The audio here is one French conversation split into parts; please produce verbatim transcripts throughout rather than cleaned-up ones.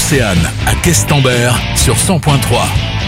Océane à Questembert sur cent point trois.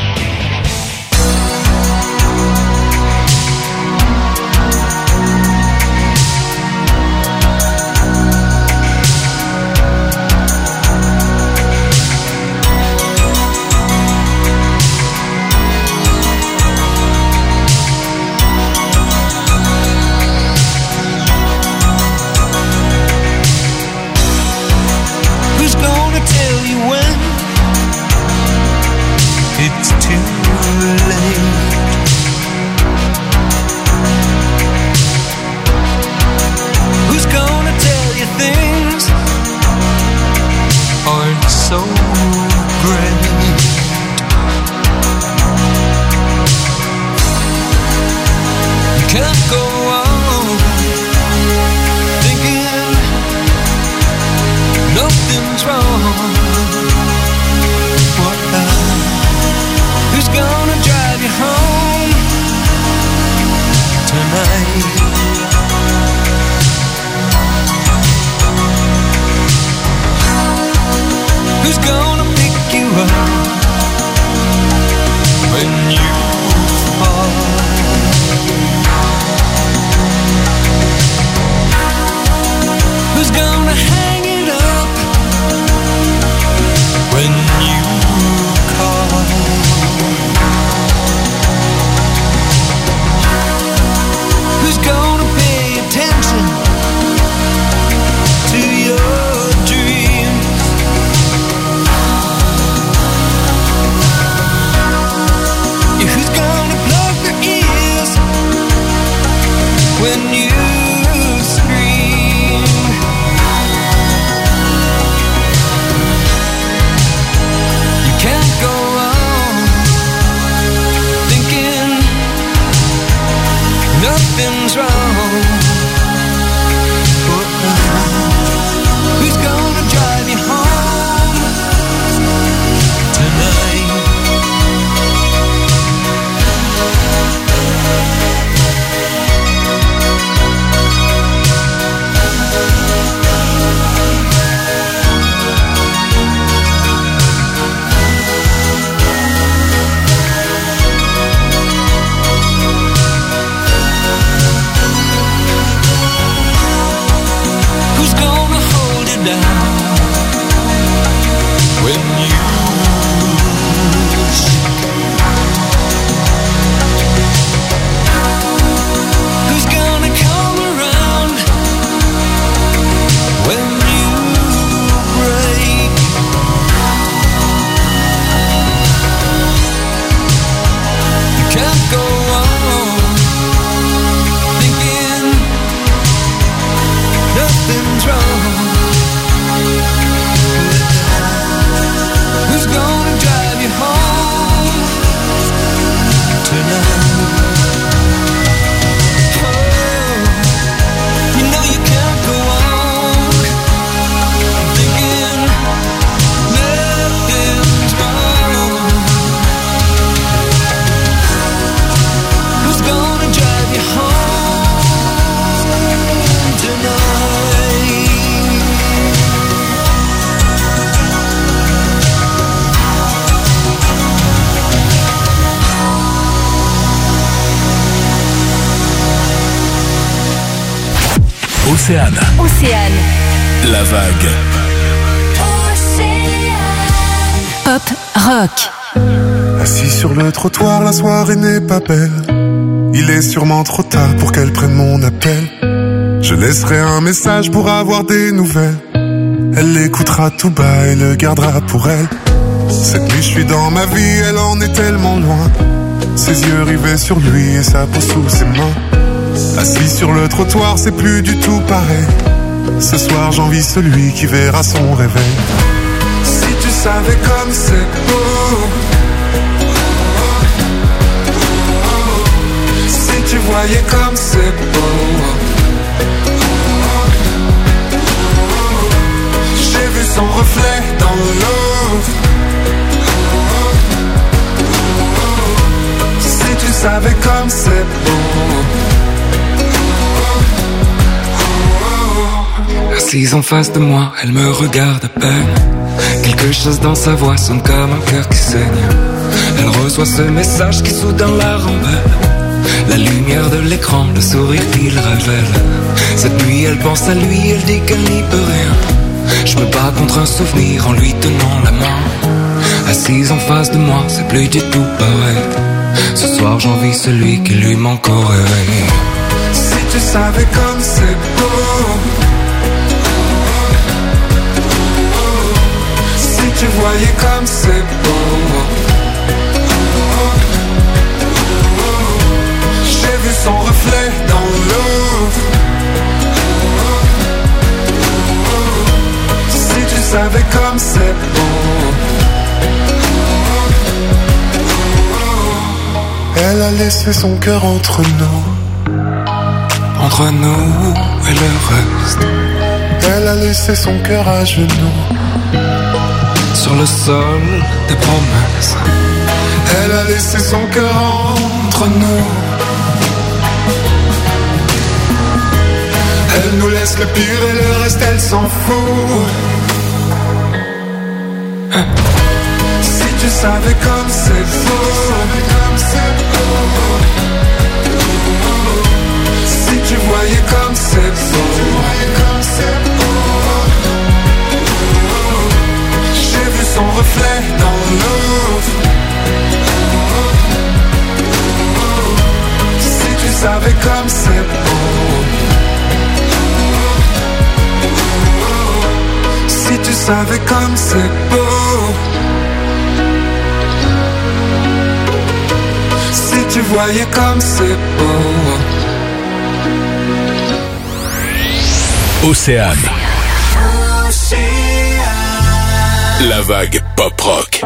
Océane. Océane. La vague. Océane. Pop rock. Assis sur le trottoir, la soirée n'est pas belle. Il est sûrement trop tard pour qu'elle prenne mon appel. Je laisserai un message pour avoir des nouvelles. Elle l'écoutera tout bas et le gardera pour elle. Cette nuit je suis dans ma vie, elle en est tellement loin. Ses yeux rivés sur lui et sa peau sous ses mains. Assis sur le trottoir, c'est plus du tout pareil. Ce soir j'envie celui qui verra son réveil. Si tu savais comme c'est beau, si tu voyais comme c'est beau. J'ai vu son reflet dans l'eau. Si tu savais comme c'est beau. Assise en face de moi, elle me regarde à peine. Quelque chose dans sa voix sonne comme un cœur qui saigne. Elle reçoit ce message qui soudain la rembelle. La lumière de l'écran, le sourire qu'il révèle. Cette nuit elle pense à lui, elle dit qu'elle n'y peut rien. Je me bats contre un souvenir en lui tenant la main. Assise en face de moi, c'est plus du tout pareil. Ce soir j'envie celui qui lui manque au réveil. Si tu savais comme c'est beau, si tu voyais comme c'est beau. J'ai vu son reflet dans l'eau. Si tu savais comme c'est beau. Elle a laissé son cœur entre nous. Entre nous et le reste. Elle a laissé son cœur à genoux. Sur le sol des promesses. Elle a laissé son cœur entre nous. Elle nous laisse le pire et le reste elle s'en fout. Si tu savais comme c'est beau. Si tu voyais comme c'est beau. J'ai vu son reflet dans l'eau. Si tu savais comme c'est beau. Si tu savais comme c'est beau. Si tu voyais comme c'est beau. Océane. La vague pop rock.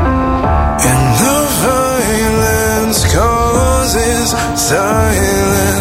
Silence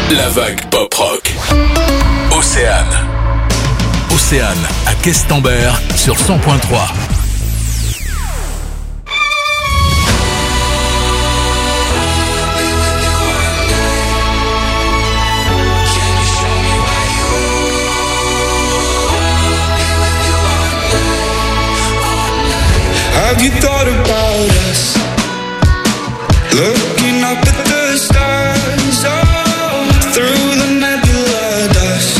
La vague pop rock. Océane. Océane à Questembert sur cent point trois. Have you thought about us? Looking up at the stars, oh, through the nebula dust.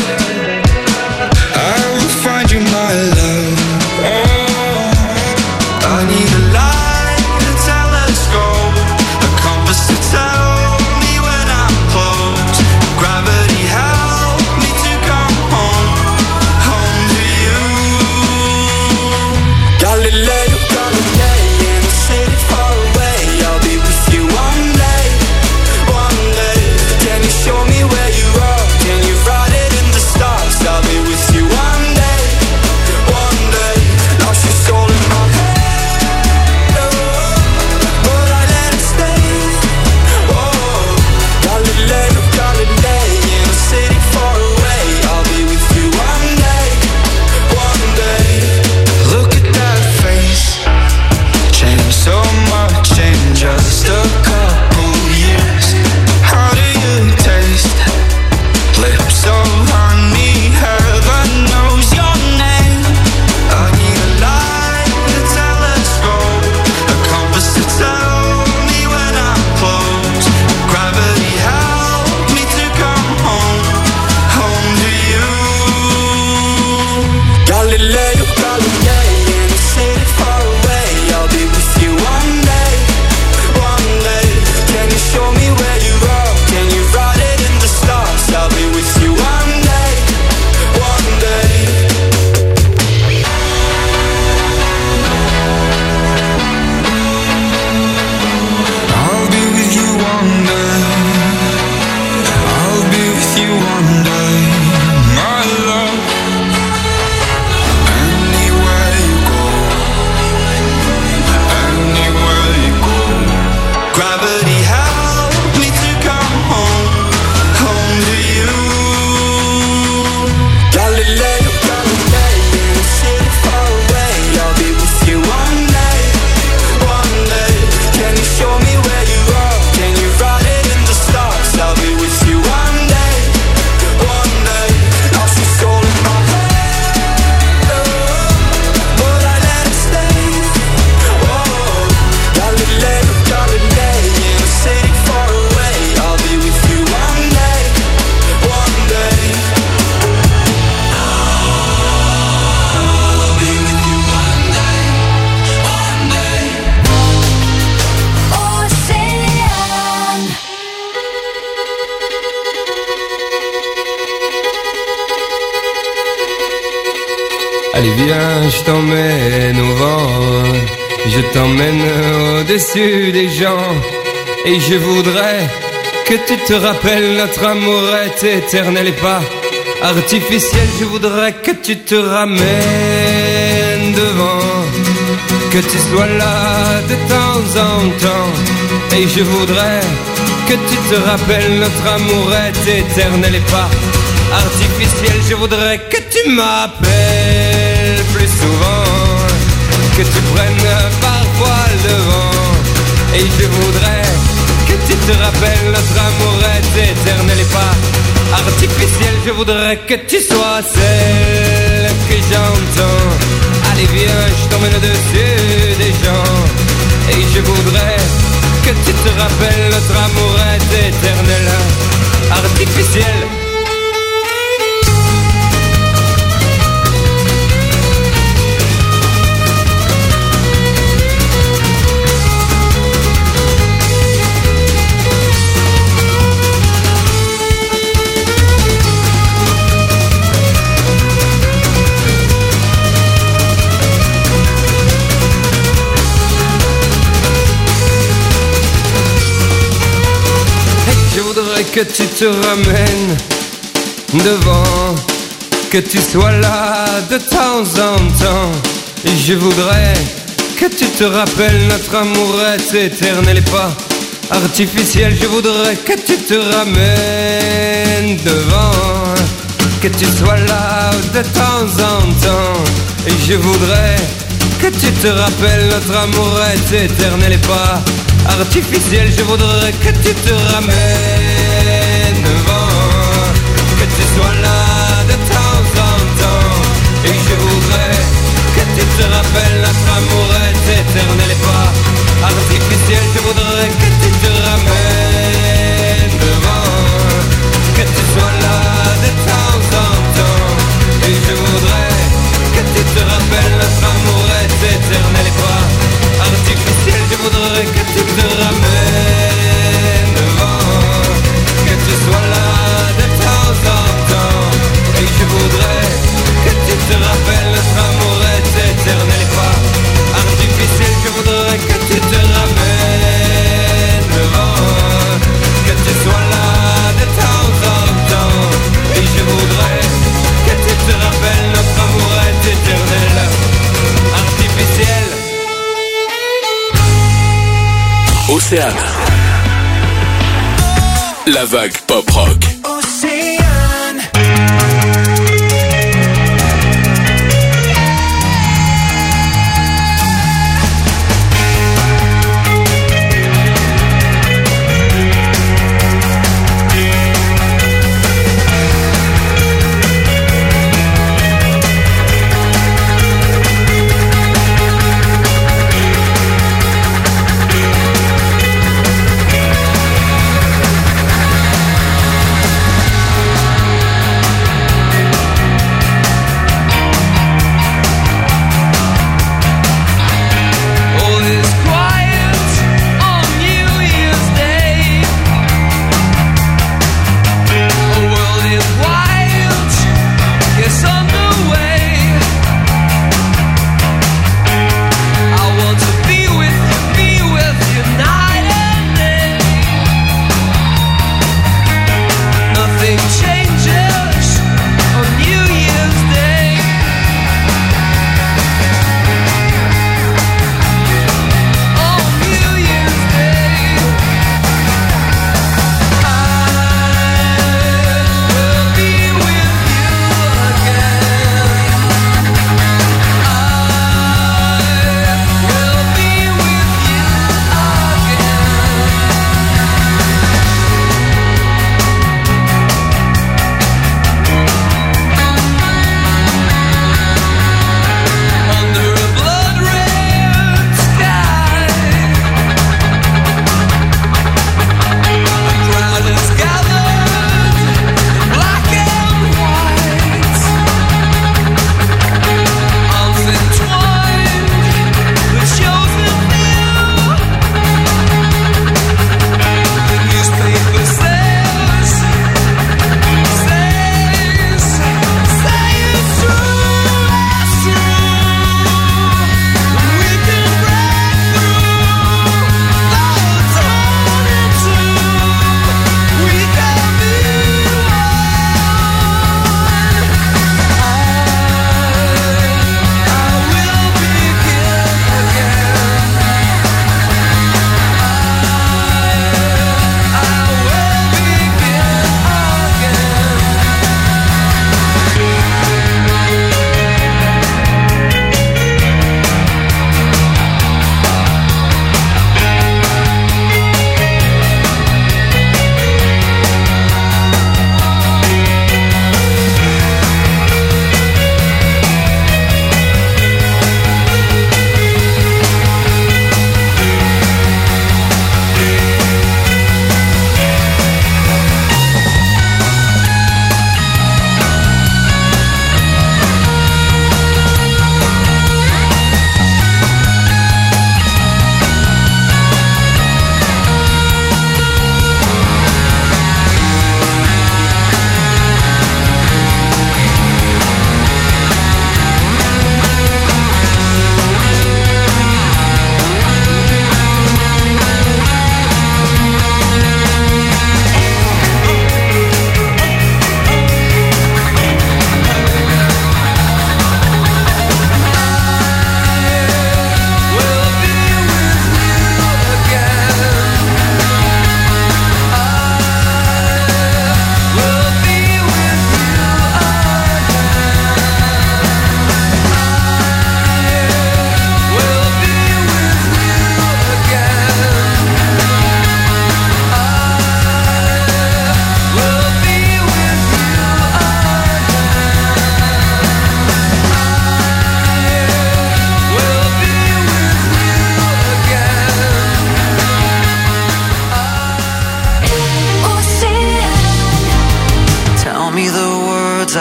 I will find you, my love. Oh, I need a light, a telescope, a compass to tell me when I'm close. Gravity help me to come home, home to you. Galileo, Galilei, in a city far away. I'll be with you one day, one day. Can you show me where you are? Can you write it in the stars? I'll be with you one day, one day. Now she's all in my head, oh, but I let it stay. Oh, Galileo, Galilei, in a city far away. I'll be with you one day, one day. Look at that face, changed so much in just a couple years. How do you taste? Lips of honey, heaven knows your name. I need a light, a telescope, a compass to tell me when I'm close. Gravity help me to come home, home to you. Galileo, Galilei, in a city far away. I'll be with you one day, one day. Can you show me where you are? Can you write it in the stars? I'll be with you one day, one day. I'll be with you one day. I'll be with you one day, my love. Anywhere you go, anywhere you go. Gravity help me to come home, home to you. Galileo, Galilei, in a city far away. I'll be with you one day, one day. Can you show me where you are? Can you write it in the stars? I'll be with you one day, one day. Now she's all in my head, oh, but I let it stay. Oh, Galileo, Galilei, in a city far away. I'll be with you one day, one day. I'll be with you one day, one day. Océane. Allez viens, je t'emmène au vent, je t'emmène au-dessus des gens, et je voudrais que tu te rappelles notre amour est éternel et pas artificiel. Je voudrais que tu te ramènes devant, que tu sois là de temps en temps, et je voudrais que tu te rappelles notre amour est éternel et pas artificiel. Je voudrais que tu m'appelles plus souvent, que tu prennes parfois le vent, et je voudrais que tu te rappelles notre amour est éternel et pas artificiel. Je voudrais que tu sois celle que j'entends. Allez viens, je t'emmène au-dessus des gens, et je voudrais que tu te rappelles notre amour est éternel, artificiel. Je voudrais que tu te ramènes devant, que tu sois là de temps en temps. Et je voudrais que tu te rappelles notre amour est éternel et pas artificiel, je voudrais que tu te ramènes devant, que tu sois là de temps en temps. Et je voudrais que tu te rappelles, notre amour est éternel et pas artificiel. Je voudrais que tu te ramènes devant, que tu sois là de temps en temps. Et je voudrais que tu te rappelles, notre amour est éternel et pas artificiel. Je voudrais que tu te ramènes devant, que tu sois là de temps en temps. Et je voudrais que tu te rappelles, notre amour est éternel et pas artificiel. Je voudrais que tu te ramènes devant, que tu sois là de temps en temps. Et je voudrais que tu te rappelles, notre amour est éternel et pas artificiel. Je voudrais que tu te ramènes devant, que tu sois là de temps en temps. Et je voudrais que tu te rappelles, notre amour est éternel, artificiel. Océane. La vague pop rock. Océane.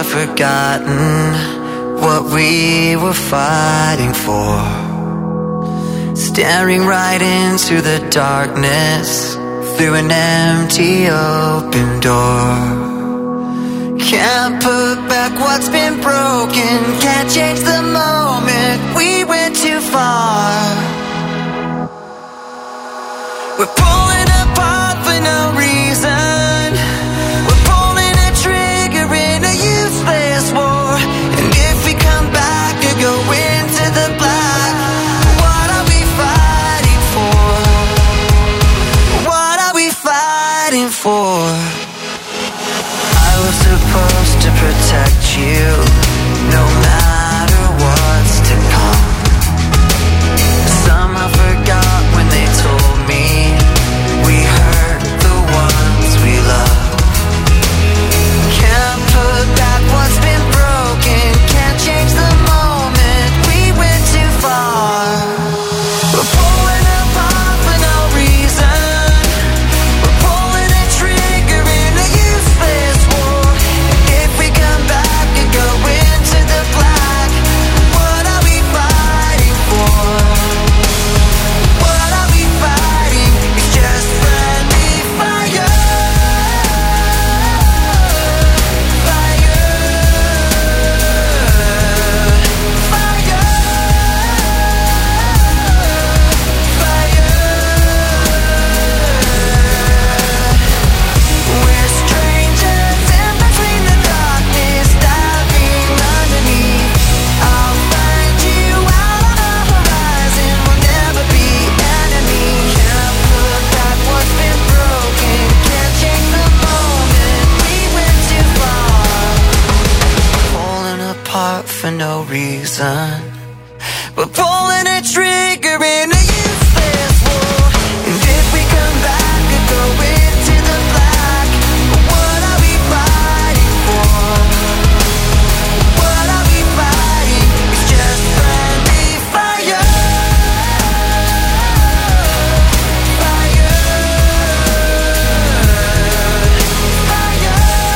forgotten what we were fighting for. Staring right into the darkness through an empty open door. Can't put back what's been broken, can't change the moment we went too far. We're pulling apart for no reason. We're pulling a trigger in a useless war. And if we come back and go into the black, what are we fighting for? What are we fighting for? I was supposed to protect you, no matter what's to come. Somehow forgot when they told me we hurt the ones we love. Can't put back what's been broken, can't change the moment we went too far. We're pulling apart for no reason. We're pulling a trigger in a useless war. And if we come back and go into the black, what are we fighting for? What are we fighting? It's just friendly fire. Fire. Fire. Fire. We're strangers in between the darkness, diving underneath. I'll find you out on the horizon, we'll never be enemies. Can't put back what's been broken, can't change the moment we went too far. Falling apart for no reason. We're pulling a trigger in a useless war. And if we come back and go into the black, what are we fighting for? What are we fighting? It's just friendly fire. Fire. Fire.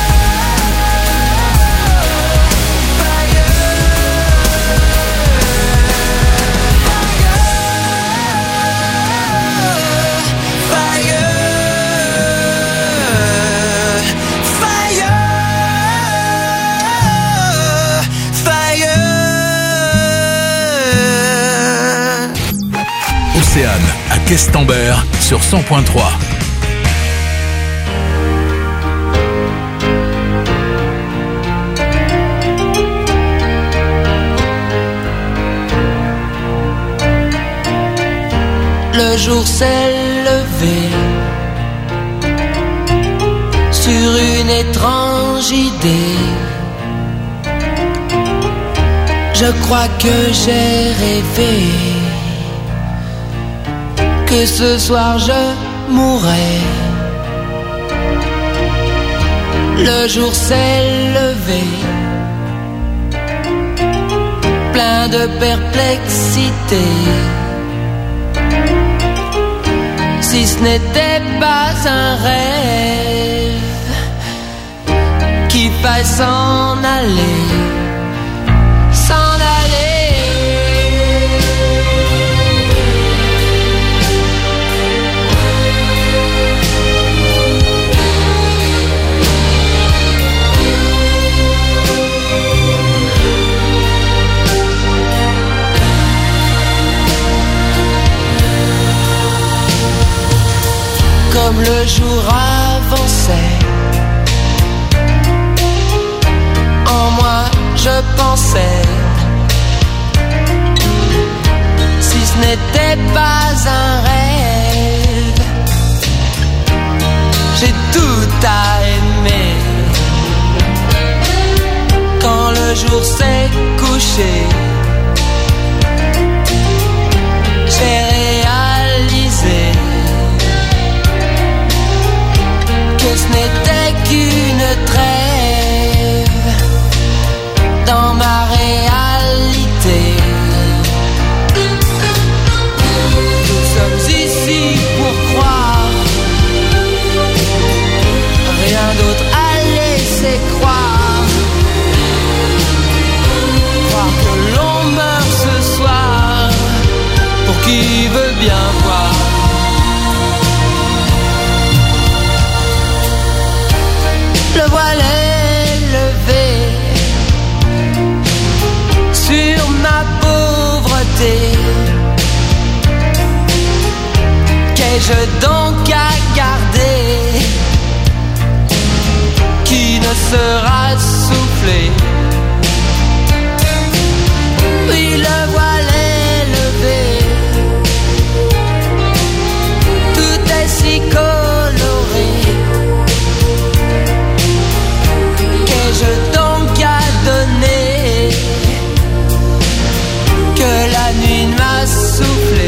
Océane à Questembert sur cent point trois. Le jour s'est levé sur une étrange idée. Je crois que j'ai rêvé que ce soir je mourrais. Le jour s'est levé, plein de perplexité. Si ce n'était pas un rêve, qu'il faille s'en aller, s'en aller. Comme le jour avançait, en moi je pensais, si ce n'était pas un rêve, j'ai tout à aimer. Quand le jour s'est couché, j'ai réalisé que ce n'était qu'une trêve dans ma réalité. Nous sommes ici pour croire, rien d'autre à laisser croire. Qu'ai-je donc à garder qui ne sera soufflé? Oui, le voile est levé, tout est si coloré. Qu'ai-je donc à donner que la nuit m'a soufflé?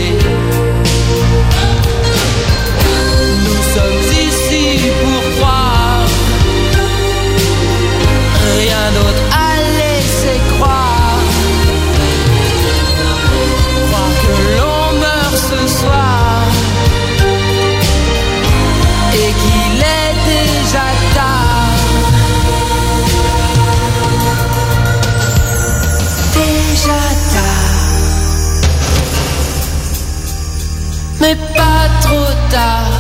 Nous sommes ici pour croire, rien d'autre à laisser croire. Croire que l'on meurt ce soir et qu'il est déjà tard. Déjà tard, mais pas trop tard.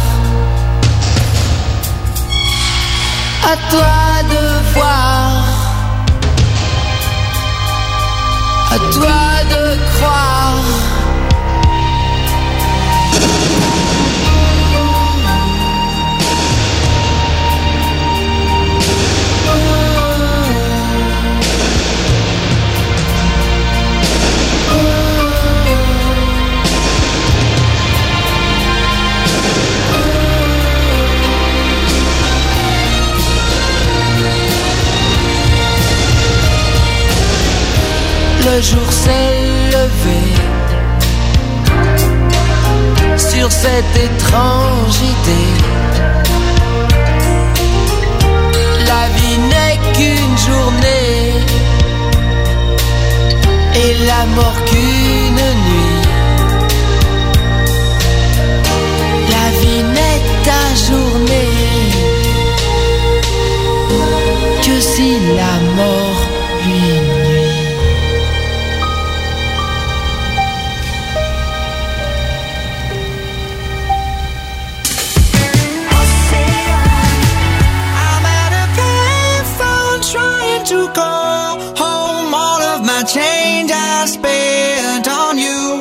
À toi de voir, à toi de croire. Le jour s'est levé sur cette étrange idée. La vie n'est qu'une journée et la mort qu'une nuit. La vie n'est ta journée que si la mort lui nuit. To call home all of my change I spent on you.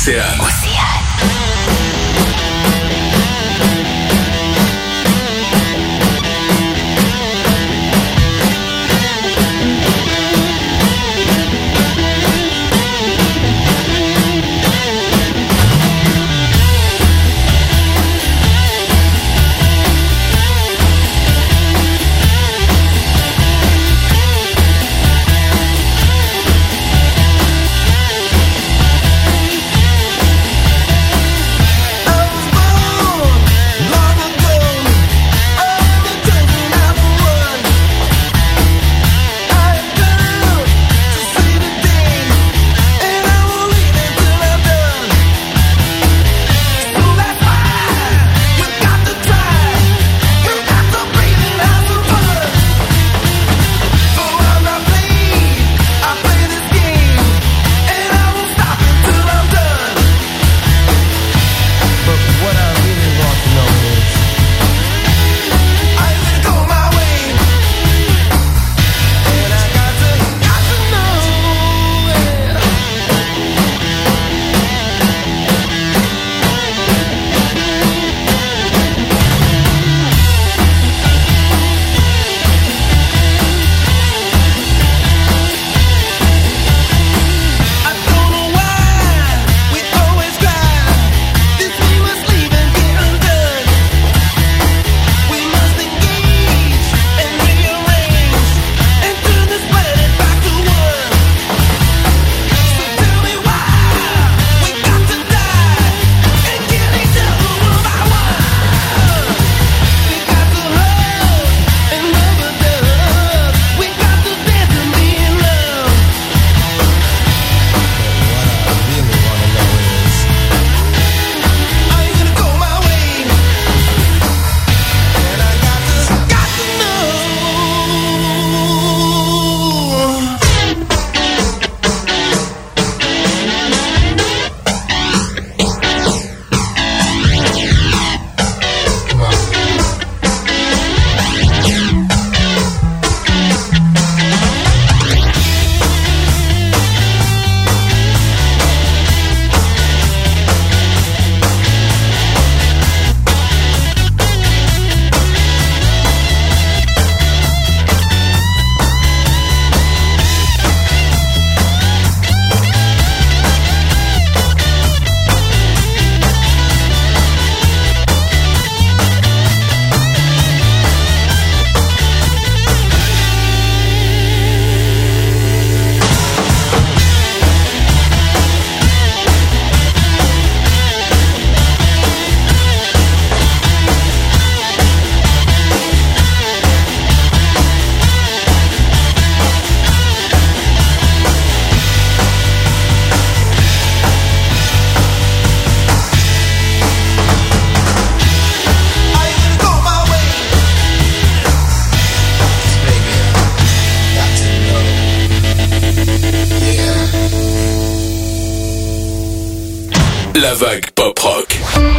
Océane. La vague pop rock.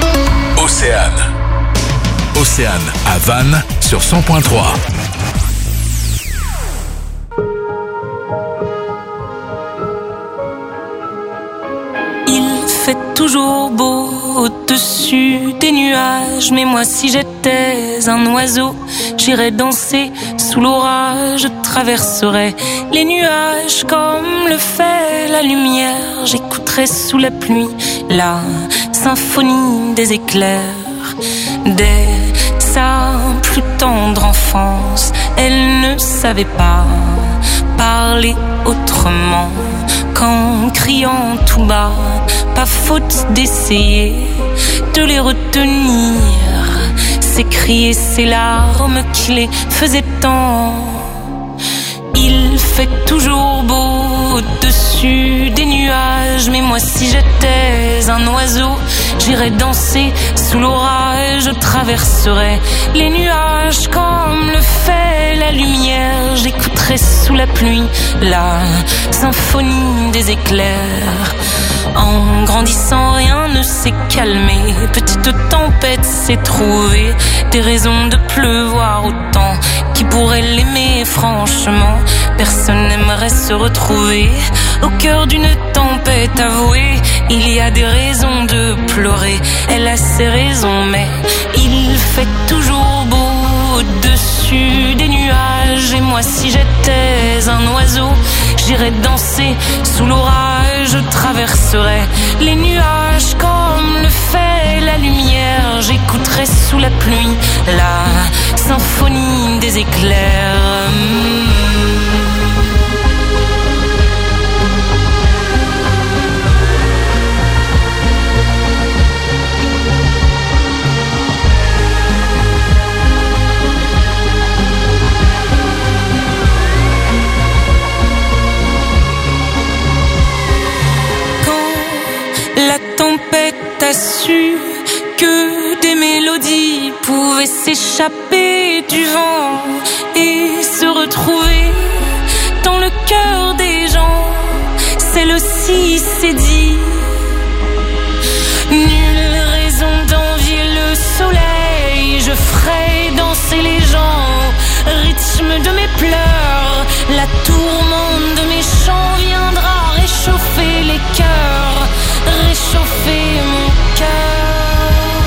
Océane. Océane à Vannes sur cent point trois. Il fait toujours beau au-dessus des nuages, mais moi si j'étais un oiseau, j'irais danser sous l'orage, je traverserais les nuages comme le fait la lumière, j'écouterais sous la pluie la symphonie des éclairs. Dès sa plus tendre enfance, elle ne savait pas parler autrement qu'en criant tout bas. Pas faute d'essayer de les retenir, ces cris et ces larmes qui les faisaient tant. Il fait toujours beau au-dessus des nuages, mais moi si j'étais un oiseau, j'irais danser sous l'orage, je traverserais les nuages comme le fait la lumière, j'écouterais sous la pluie la symphonie des éclairs. En grandissant, rien ne s'est calmé, petite tempête s'est trouvée, des raisons de pleuvoir autant. Qui pourrait l'aimer franchement? Personne n'aimerait se retrouver au cœur d'une tempête tempête, avouez, il y a des raisons de pleurer. Elle a ses raisons, mais il fait toujours beau au-dessus des nuages. Et moi, si j'étais un oiseau, j'irais danser sous l'orage. Je traverserais les nuages comme le fait la lumière. J'écouterais sous la pluie la symphonie des éclairs. La tempête a su que des mélodies pouvaient s'échapper du vent et se retrouver dans le cœur des gens. Celle-ci s'est dit, nulle raison d'envier le soleil. Je ferai danser les gens au rythme de mes pleurs. La tourmente de mes chants viendra réchauffer les cœurs, réchauffer mon cœur.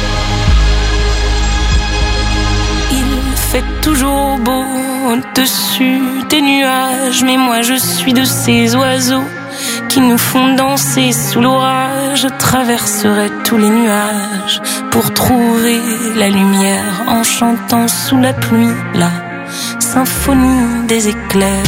Il fait toujours beau au-dessus des nuages, mais moi je suis de ces oiseaux qui nous font danser sous l'orage. Je traverserai tous les nuages pour trouver la lumière en chantant sous la pluie la symphonie des éclairs.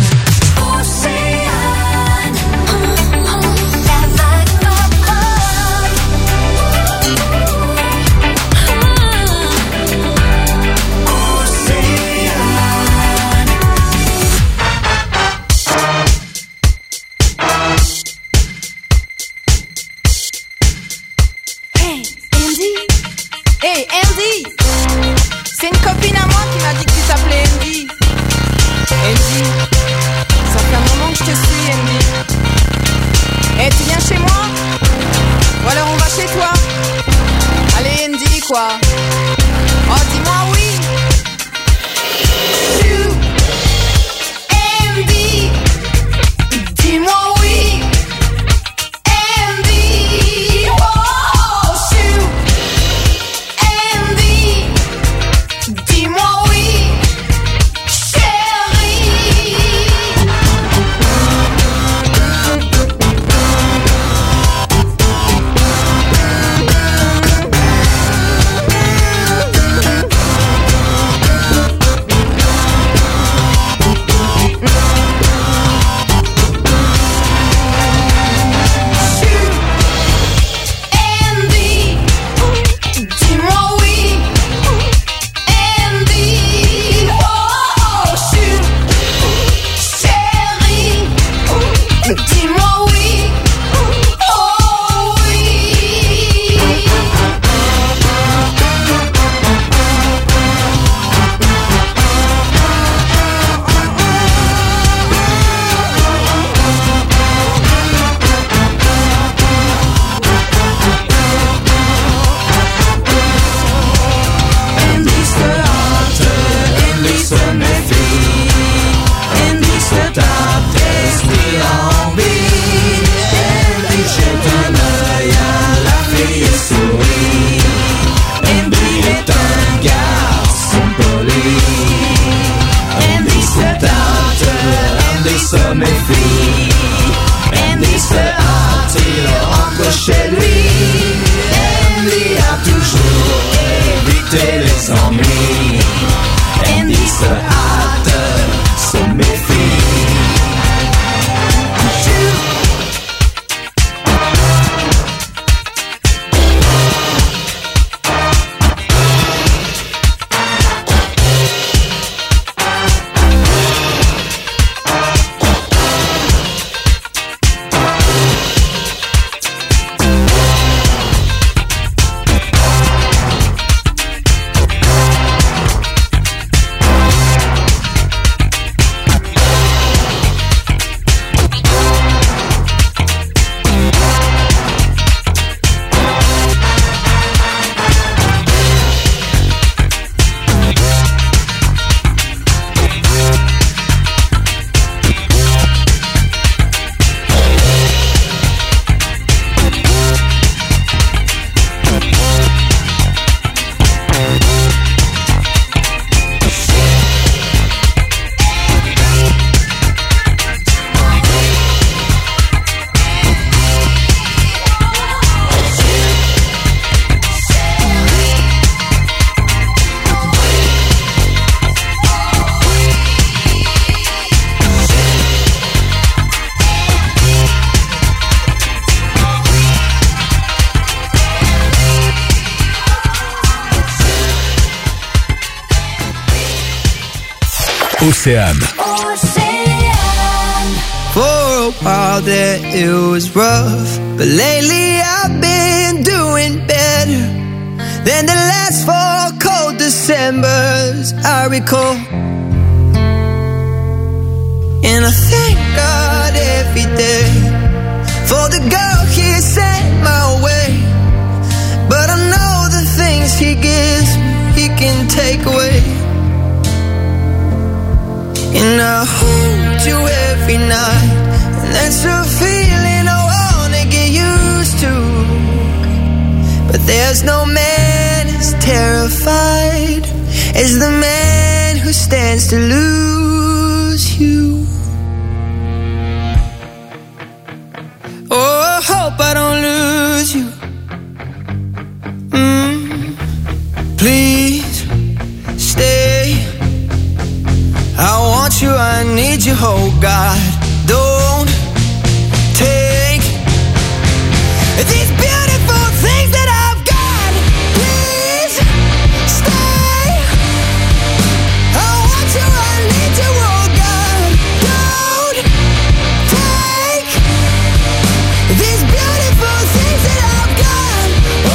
Hey Andy, c'est une copine à moi qui m'a dit que tu t'appelais Andy. Andy, ça fait un moment que je te suis Andy. Hey, tu viens chez moi? Ou alors on va chez toi? Allez Andy quoi. Oh dis-moi oui. You, Andy, dis-moi oui. Andy, oh shoot. Andy, dis-moi oui, chérie. Océane. For a while there it was rough, but lately I've been doing better than the last four cold Decembers I recall. And I thank God every day for the girl He sent my way. But I know the things He gives me, He can take away. And I hold you every night, and that's a feeling I wanna get used to. But there's no man as terrified as the man who stands to lose you. Oh, I hope I don't lose you. Mm, please stay. I want you, I need you, oh God. Don't take these beautiful things that I've got. Please stay. I want you, I need you, oh God. Don't take these beautiful things that I've got.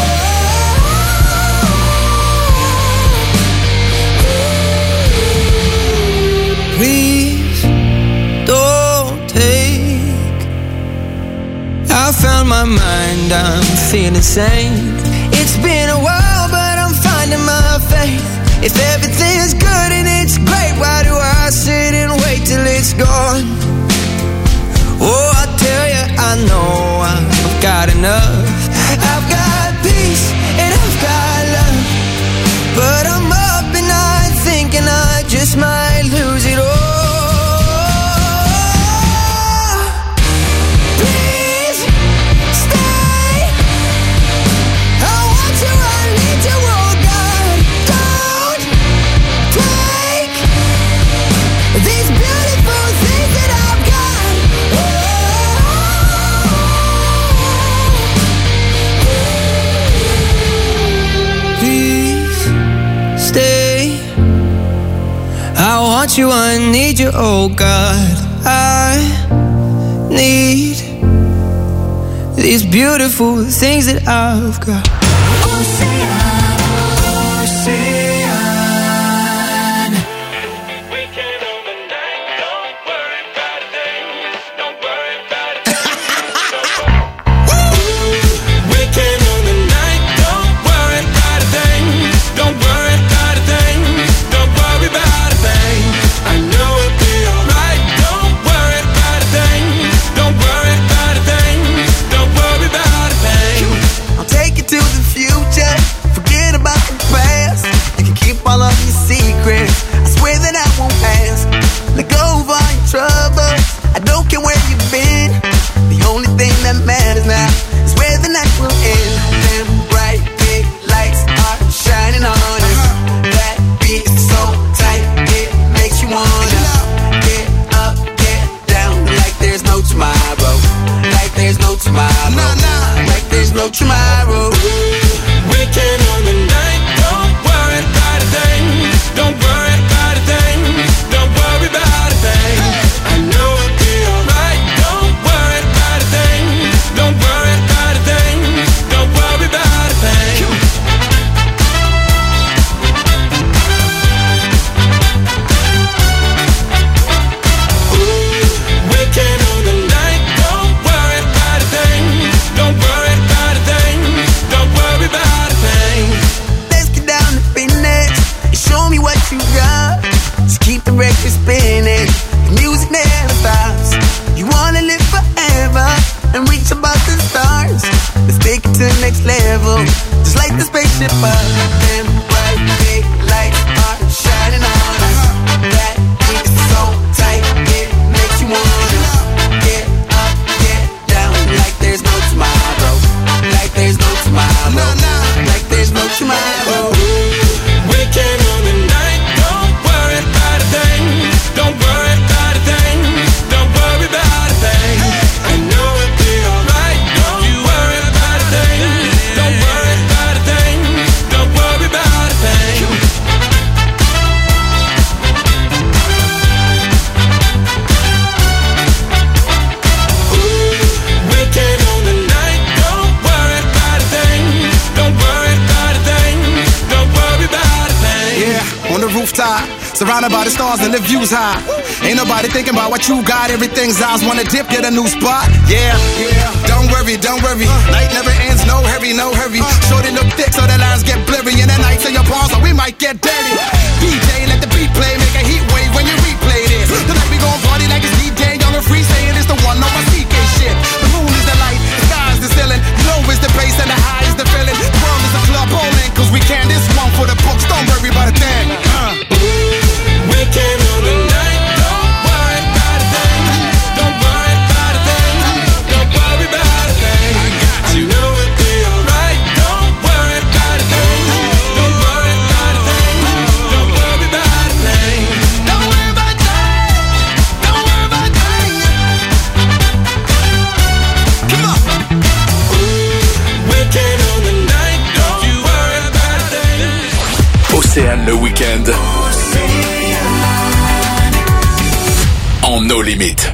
Oh, please don't take. I found my mind, I'm feeling sane. It's been a while, but I'm finding my faith. If everything's good and it's great, why do I sit and wait till it's gone? Oh, I tell you, I know I've got enough. I've got peace and I've got love, but I'm up and I'm thinking I just might lose it all. Please stay. I want you, I need you, oh God. Don't take these beautiful things that I've got. Please stay. I want you, I need you, oh God. I need these beautiful things that I've got. Tomorrow, we can own the night. Don't worry about a thing. Don't worry about a thing. Don't worry about a thing. I know it'll be alright. Don't worry about a thing. Don't worry about a thing. Don't worry about a thing. We can own the night. Don't worry about a thing. Don't worry about a thing. surrounded by the stars and the views high. Ain't nobody thinking about what you got. Everything's ours. Wanna dip, get a new spot. Yeah, yeah. Don't worry, don't worry. Night never ends. No hurry, no hurry. Shorty look thick so the lines get blurry. And the nights in your palms, so we might get dirty. D J, let the beat play. Make a heat wave when you replay this. Tonight we gon' party like it's D J. Young and free, saying it's the one on my C K shit. The moon is the light, the sky is the ceiling. Low is the bass and the high is the feeling. The world is a club bowling, cause we can. This one for the books. Don't worry about a thing. Uh. We came on the night. Don't worry about a thing. Don't worry about a thing. Don't worry about a thing. You know it'll be alright. Don't worry about a thing. Don't worry about a thing. Don't worry about a thing. Don't worry about a thing. Don't worry about a thing. Come on. We came on the night. Don't you worry about a thing. Océane le week-end. En nos limites.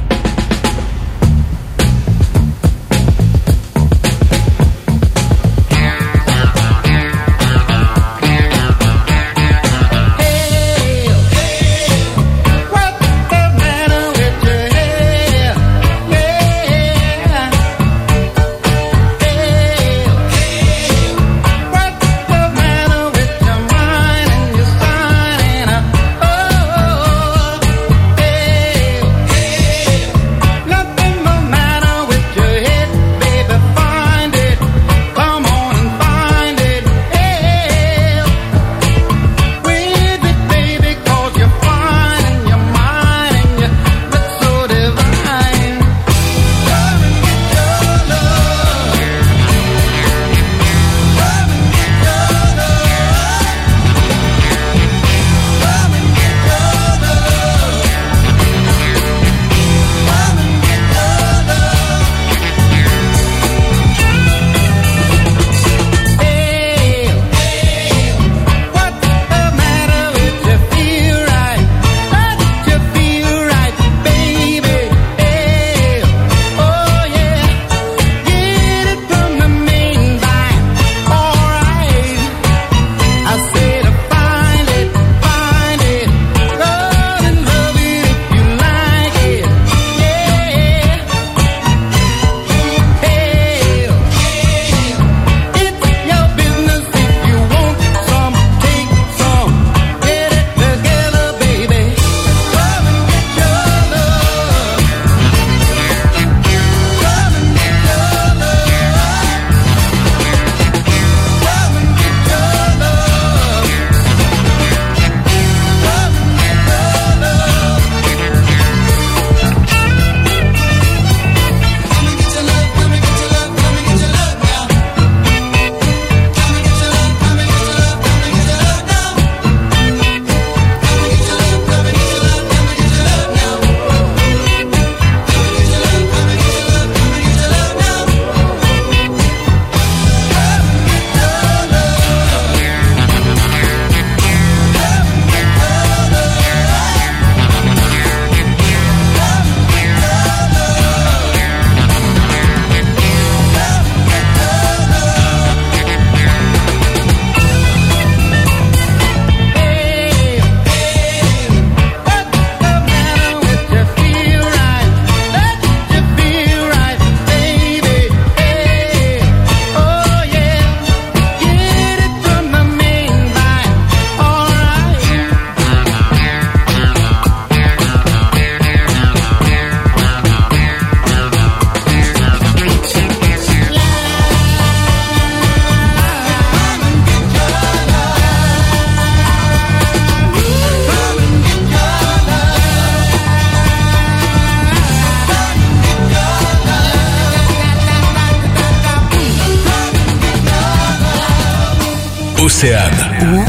Océane.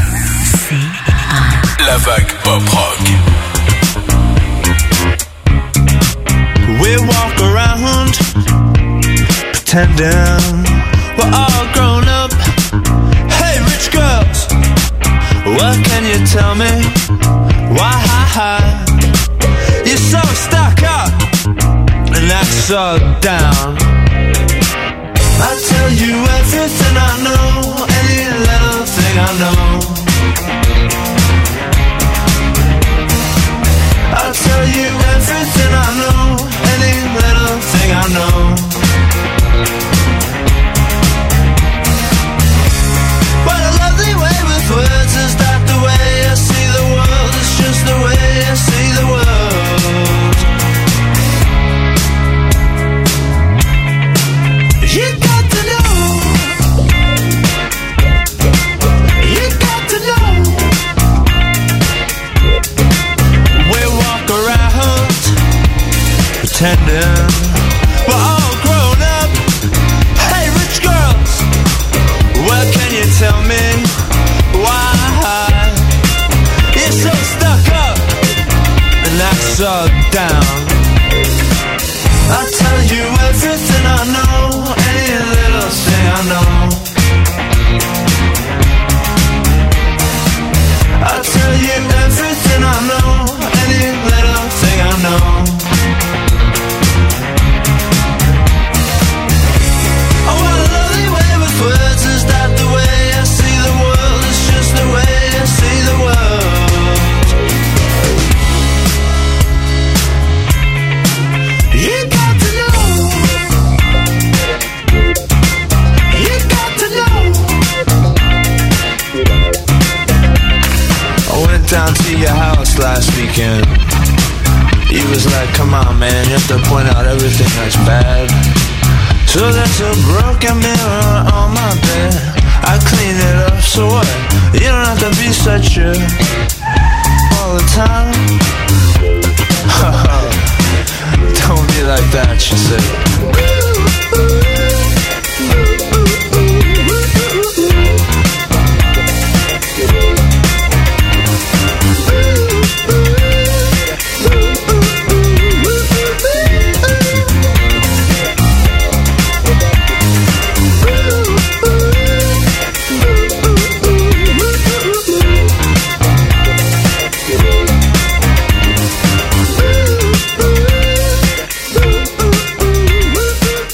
La vague pop rock. We walk around pretending we're all grown up. Hey, rich girls, what can you tell me? Why you're so stuck up and act so down? I tell you everything I know, any little thing I know. tell you everything I know, any little thing I know. What a lovely way with words, is that the way I see the world? It's just the way I see the world. You got to know. You got to know. We walk around pretending we're all grown up. Hey, rich girls, well, can you tell me why you're so stuck up and act so down? I'll tell you everything I know, any little thing I know. I'll tell you everything I know, any little thing I know. Oh, what a lovely way with words, is that the way I see the world? It's just the way I see the world. You got to know. You got to know. I went down to your house last weekend. You was like, come on man, you have to point out everything that's bad. So there's a broken mirror on my bed. I clean it up, so what? You don't have to be such a all the time. Don't be like that, she said.